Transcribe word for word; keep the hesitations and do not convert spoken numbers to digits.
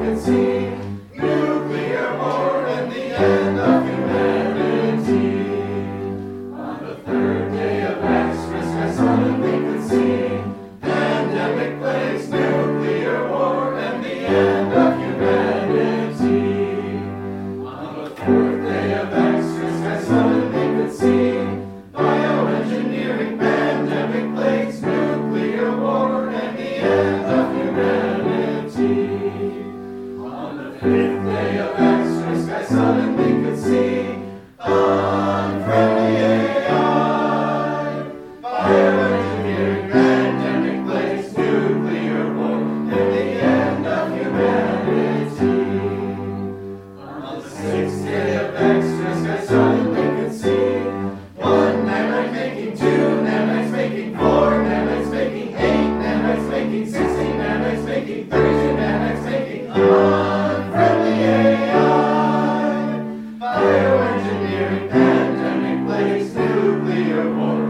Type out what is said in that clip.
could see nuclear war and the end of humanity. On the third day of Xmas, I suddenly could see pandemic plagues, nuclear war, and the end of humanity. On the fourth day of Xmas, I suddenly could see bioengineering, pandemic plagues, nuclear war, and the end of humanity. On the fifth day of Xmas, I suddenly could see unfriendly A I, bioengineering, pandemic plagues, nuclear war, and the end of humanity. On the sixth day of Xmas, I suddenly could see one nanite making two nanites making four nanites making eight nanites making sixteen nanites making thirty-two nanites making unfriendly A I, bioengineering, pandemic plagues, nuclear war,